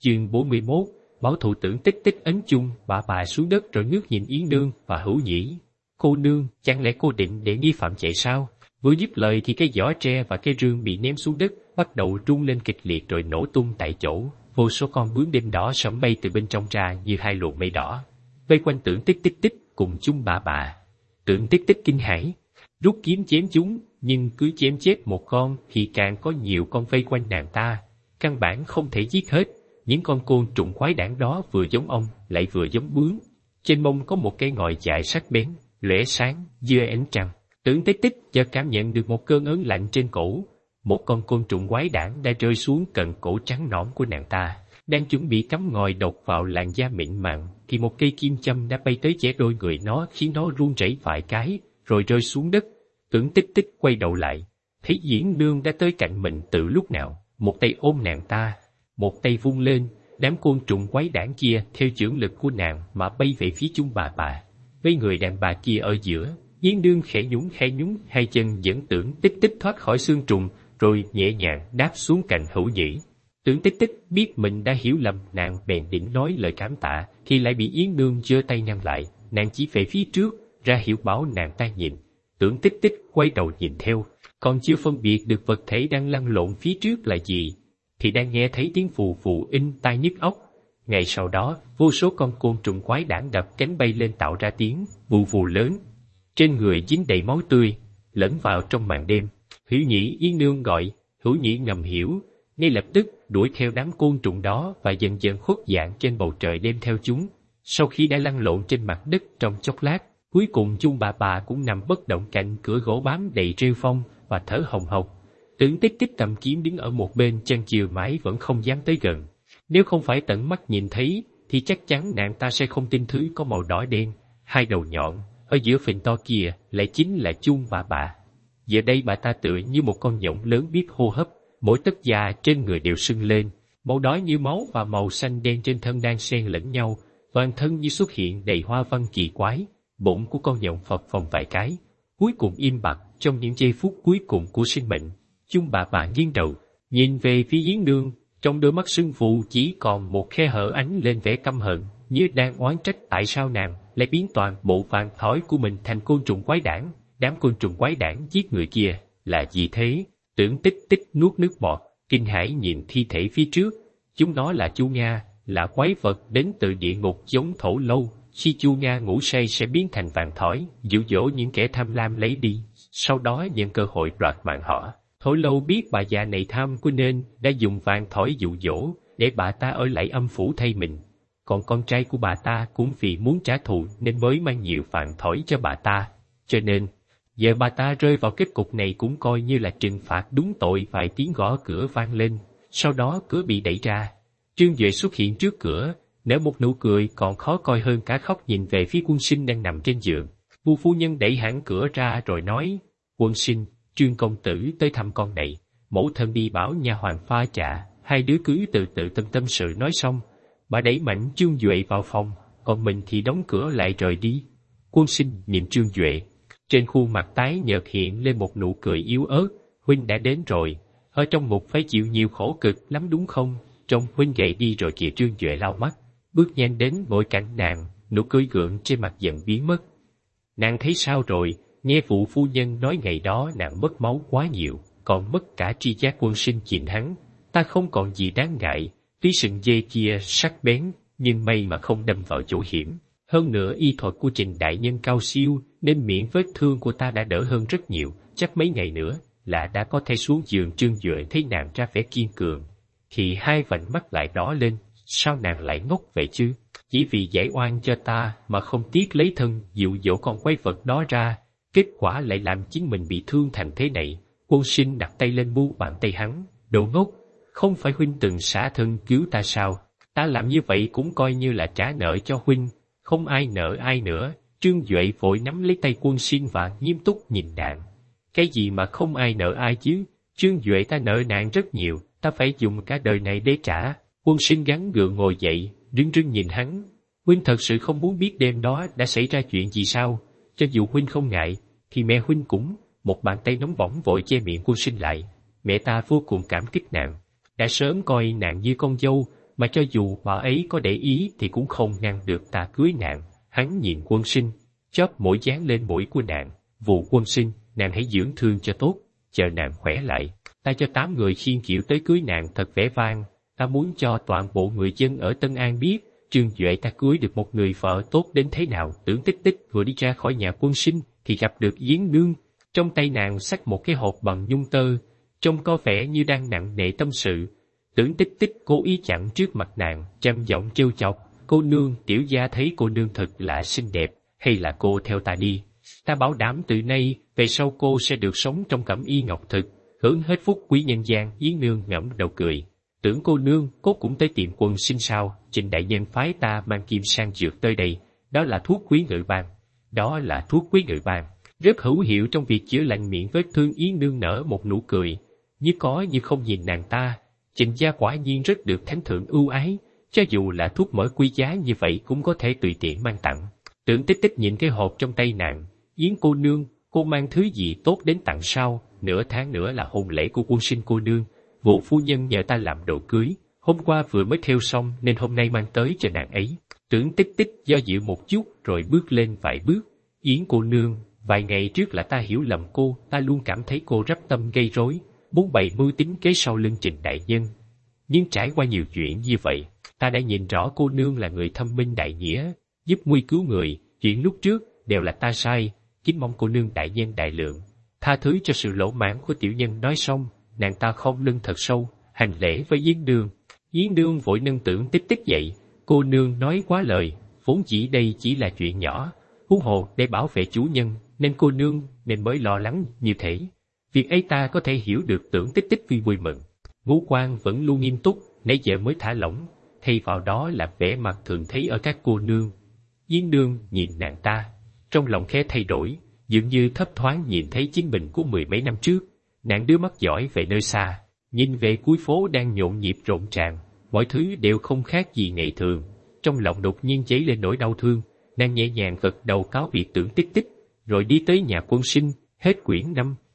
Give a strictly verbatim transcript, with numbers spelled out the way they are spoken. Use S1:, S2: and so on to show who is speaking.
S1: Chương bốn mươi mốt, Bảo thủ tưởng Tích Tích ấn chung bà bà xuống đất rồi ngước nhìn Yến Nương và Hữu Nhĩ. Cô nương, chẳng lẽ cô định để nghi phạm chạy sao? Vừa dứt lời thì cây giỏ tre và cây rương bị ném xuống đất, bắt đầu rung lên kịch liệt rồi nổ tung tại chỗ. Vô số con bướm đêm đỏ sẫm bay từ bên trong ra như hai luồng mây đỏ, vây quanh Tưởng Tích Tích Tích cùng chung bà bà. Tưởng Tích Tích kinh hãi, rút kiếm chém chúng, nhưng cứ chém chết một con thì càng có nhiều con vây quanh nàng ta, căn bản không thể giết hết. Những con côn trùng quái đản đó vừa giống ong lại vừa giống bướm. Trên mông có một cái ngòi dài sắc bén, lóe sáng dưới ánh trăng. Tưởng Tích Tích chợt cảm nhận được một cơn ớn lạnh trên cổ. Một con côn trùng quái đản đã rơi xuống cận cổ trắng nõn của nàng ta, đang chuẩn bị cắm ngòi độc vào làn da mịn màng, thì một cây kim châm đã bay tới chẻ đôi người nó, khiến nó run rẩy vài cái, rồi rơi xuống đất. Tưởng Tích Tích quay đầu lại, thấy Yến Nương đã tới cạnh mình từ lúc nào, một tay ôm nàng ta, một tay vung lên, đám côn trùng quái đản kia theo chưởng lực của nàng mà bay về phía chung bà bà. Với người đàn bà kia ở giữa, Yến Nương khẽ nhún khẽ nhún hai chân dẫn Tưởng Tích Tích thoát khỏi xương trùng, rồi nhẹ nhàng đáp xuống cạnh Hữu Nhĩ. Tưởng Tích Tích biết mình đã hiểu lầm, nàng bèn định nói lời cảm tạ, thì lại bị Yến Nương giơ tay ngăn lại. Nàng chỉ về phía trước, ra hiệu bảo nàng ta nhìn. Tưởng Tích Tích quay đầu nhìn theo, còn chưa phân biệt được vật thể đang lăn lộn phía trước là gì, thì đang nghe thấy tiếng phù phù in tai nhức óc. Ngay sau đó, vô số con côn trùng quái đản đập cánh bay lên tạo ra tiếng vù vù lớn, trên người dính đầy máu tươi, lẫn vào trong màn đêm. Hữu Nhĩ Yến Nương gọi, Hữu Nhĩ ngầm hiểu, ngay lập tức đuổi theo đám côn trùng đó và dần dần khuất dạng trên bầu trời đêm theo chúng. Sau khi đã lăn lộn trên mặt đất trong chốc lát, cuối cùng chung bà bà cũng nằm bất động cạnh cửa gỗ bám đầy rêu phong và thở hồng hộc. Tưởng Tích Tích cầm kiếm đứng ở một bên chân chiều mãi vẫn không dám tới gần. Nếu không phải tận mắt nhìn thấy, thì chắc chắn nàng ta sẽ không tin thứ có màu đỏ đen, hai đầu nhọn, ở giữa phình to kia lại chính là chung bà bà. Giờ đây bà ta tựa như một con nhộng lớn biết hô hấp, mỗi tấc da trên người đều sưng lên, màu đỏ như máu và màu xanh đen trên thân đang xen lẫn nhau, toàn thân như xuất hiện đầy hoa văn kỳ quái. Bụng của con nhộng phập phồng vài cái, cuối cùng im bặt trong những giây phút cuối cùng của sinh mệnh. Chung bà bà nghiêng đầu, nhìn về phía Yến Nương, trong đôi mắt sưng phù chỉ còn một khe hở ánh lên vẻ căm hận, như đang oán trách tại sao nàng lại biến toàn bộ vàng thỏi của mình thành côn trùng quái đản. Đám côn trùng quái đản giết người kia là gì thế? Tưởng Tích Tích nuốt nước bọt, kinh hãi nhìn thi thể phía trước. Chúng nó là chu Nga, là quái vật đến từ địa ngục giống Thổ Lâu. Khi chu Nga ngủ say sẽ biến thành vàng thỏi, dụ dỗ những kẻ tham lam lấy đi, sau đó nhân cơ hội đoạt mạng họ. Thổ Lâu biết bà già này tham của nên đã dùng vàng thỏi dụ dỗ để bà ta ở lại âm phủ thay mình. Còn con trai của bà ta cũng vì muốn trả thù nên mới mang nhiều vàng thỏi cho bà ta. Cho nên, giờ bà ta rơi vào kết cục này cũng coi như là trừng phạt đúng tội. Vài tiếng gõ cửa vang lên, sau đó cửa bị đẩy ra. Trương Duệ xuất hiện trước cửa, nở một nụ cười còn khó coi hơn cả khóc, nhìn về phía Quân Sinh đang nằm trên giường. Vu phu nhân đẩy hẳn cửa ra rồi nói, Quân Sinh, Trương công tử tới thăm con này, mẫu thân đi bảo nha hoàn pha trà, hai đứa cứ từ từ tâm tâm sự. Nói xong, bà đẩy mạnh Trương Duệ vào phòng, còn mình thì đóng cửa lại rời đi. Quân Sinh nhìn Trương Duệ, trên khuôn mặt tái nhợt hiện lên một nụ cười yếu ớt. Huynh đã đến rồi, ở trong ngục phải chịu nhiều khổ cực lắm đúng không? Trông huynh gầy đi rồi kìa. Trương Duệ lau mắt, bước nhanh đến ngồi cạnh nàng, nụ cười gượng trên mặt dần biến mất. Nàng thấy sao rồi? Nghe phụ phu nhân nói ngày đó nàng mất máu quá nhiều, còn mất cả tri giác. Quân Sinh nhìn hắn, ta không còn gì đáng ngại, tuy sừng dê kia sắc bén, nhưng may mà không đâm vào chỗ hiểm. Hơn nữa y thuật của Trình đại nhân cao siêu, nên miệng vết thương của ta đã đỡ hơn rất nhiều, chắc mấy ngày nữa là đã có thể xuống giường. Trương Duệ thấy nàng ra vẻ kiên cường, thì hai vành mắt lại đỏ lên. Sao nàng lại ngốc vậy chứ? Chỉ vì giải oan cho ta mà không tiếc lấy thân dụ dỗ con quái vật đó ra, kết quả lại làm chính mình bị thương thành thế này. Quân Sinh đặt tay lên mu bàn tay hắn, đồ ngốc, không phải huynh từng xả thân cứu ta sao? Ta làm như vậy cũng coi như là trả nợ cho huynh, không ai nợ ai nữa. Trương Duệ vội nắm lấy tay Quân Sinh và nghiêm túc nhìn nàng. Cái gì mà không ai nợ ai chứ? Trương Duệ, ta nợ nàng rất nhiều, ta phải dùng cả đời này để trả. Quân Sinh gắng gượng ngồi dậy, rưng rưng nhìn hắn. Huynh thật sự không muốn biết đêm đó đã xảy ra chuyện gì sao? Cho dù huynh không ngại, thì mẹ huynh cũng... Một bàn tay nóng bỏng vội che miệng Quân Sinh lại. Mẹ ta vô cùng cảm kích nàng, đã sớm coi nàng như con dâu, mà cho dù bà ấy có để ý thì cũng không ngăn được ta cưới nàng. Hắn nhìn Quân Sinh, chóp mũi dán lên mũi của nàng. Vụ Quân Sinh, nàng hãy dưỡng thương cho tốt, chờ nàng khỏe lại. Ta cho tám người khiêng kiệu tới cưới nàng thật vẻ vang. Ta muốn cho toàn bộ người dân ở Tân An biết, Trương Duệ ta cưới được một người vợ tốt đến thế nào. Tưởng Tích Tích vừa đi ra khỏi nhà Quân Sinh thì gặp được Yến Nương. Trong tay nàng xách một cái hộp bằng nhung tơ, trông có vẻ như đang nặng nề tâm sự. Tưởng Tích Tích cố ý chặn trước mặt nàng, trầm giọng trêu chọc. Cô nương, tiểu gia thấy cô nương thật là xinh đẹp, hay là cô theo ta đi? Ta bảo đảm từ nay, về sau cô sẽ được sống trong cẩm y ngọc thực, hưởng hết phúc quý nhân gian. Yến Nương ngẩng đầu cười. Tưởng cô nương, cốt cũng tới tiệm Quân Sinh sao? Trình đại nhân phái ta mang kim sang dược tới đây, đó là thuốc quý ngự bang. Đó là thuốc quý ngự bang, rất hữu hiệu trong việc chữa lành miệng vết thương. Yến Nương nở một nụ cười, như có như không nhìn nàng ta. Trình gia quả nhiên rất được thánh thượng ưu ái, cho dù là thuốc mỡ quý giá như vậy cũng có thể tùy tiện mang tặng. Tưởng Tích Tích nhìn cái hộp trong tay nàng. Yến cô nương, cô mang thứ gì tốt đến tặng sao? Nửa tháng nữa là hôn lễ của Quân Sinh cô nương. Vụ phu nhân nhờ ta làm đồ cưới, hôm qua vừa mới theo xong nên hôm nay mang tới cho nàng ấy. Tưởng Tích Tích do dự một chút rồi bước lên vài bước. Yến cô nương, vài ngày trước là ta hiểu lầm cô, ta luôn cảm thấy cô rắp tâm gây rối, muốn bày mưu tính kế sau lưng Trình đại nhân. Nhưng trải qua nhiều chuyện như vậy, ta đã nhìn rõ cô nương là người thâm minh đại nghĩa, giúp nguy cứu người. Chuyện lúc trước đều là ta sai, kính mong cô nương đại nhân đại lượng, tha thứ cho sự lỗ mãn của tiểu nhân. Nói xong, nàng ta khom lưng thật sâu, hành lễ với Yến Nương. Yến Nương vội nâng Tưởng Tích Tích dậy. Cô nương nói quá lời, vốn chỉ đây chỉ là chuyện nhỏ, huống hồ để bảo vệ chủ nhân, nên cô nương nên mới lo lắng như thế. Việc ấy ta có thể hiểu được. Tưởng Tích Tích vui vui mừng, ngũ quan vẫn luôn nghiêm túc, nãy giờ mới thả lỏng, thay vào đó là vẻ mặt thường thấy ở các cô nương. Yến Nương nhìn nàng ta, trong lòng khẽ thay đổi, dường như thấp thoáng nhìn thấy chính mình của mười mấy năm trước. Nàng đưa mắt dõi về nơi xa, nhìn về cuối phố đang nhộn nhịp rộn ràng, mọi thứ đều không khác gì ngày thường. Trong lòng đột nhiên dấy lên nỗi đau thương, nàng nhẹ nhàng gật đầu cáo biệt Tưởng Tích Tích, rồi đi tới nhà Quân Sinh. Hết quyển năm.